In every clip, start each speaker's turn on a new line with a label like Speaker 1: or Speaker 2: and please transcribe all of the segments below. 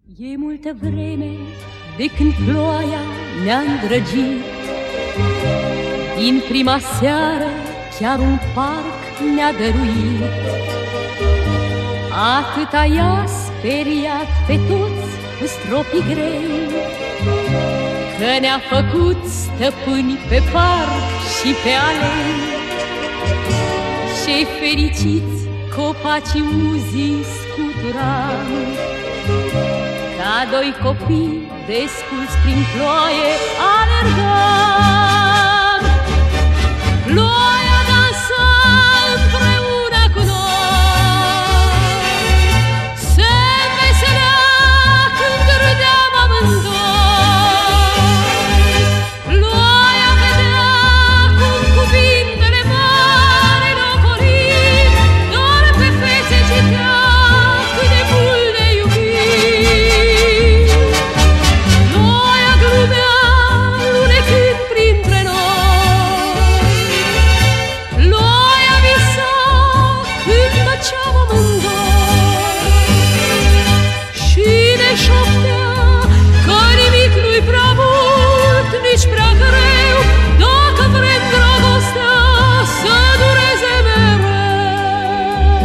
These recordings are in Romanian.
Speaker 1: E multă vreme de când ploaia ne-a îndrăgit, din prima seară chiar un parc ne-a dăruit. Atâta i-a speriat pe toți cu stropii grei, că ne-a făcut stăpâni pe parc și pe alei. Și fericiți copacii uzii scuturam, ca doi copii desculți prin ploaie alergam. Ploaia dansa împreună cu noi, se veselea când râdeam amândoi. Ploaia vedea cum cuvintele mari ne ocolim, doar pe fețe citea cât de mult ne iubim. Ploaia glumea lunecând printre noi, ploaia visa când tăceam amândoi și ne șoptea că nimic nu-i prea mult, nici prea greu, dacă vrem dragostea să dureze mereu.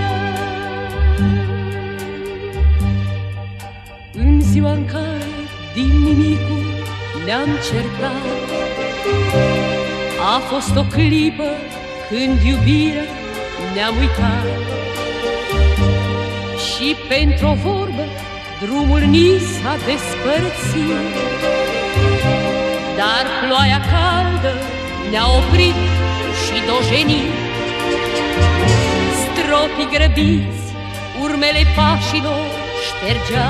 Speaker 1: În ziua în care din nimicul ne-am certat, a fost o clipă când iubirea ne-am uitat. Și pentru o vorbă drumul ni s-a despărțit, dar ploaia caldă ne-a oprit și dojenit. Stropii grăbiți urmele pașilor ștergea,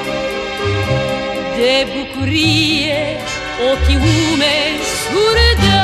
Speaker 1: de bucurie ochii umezi surdea.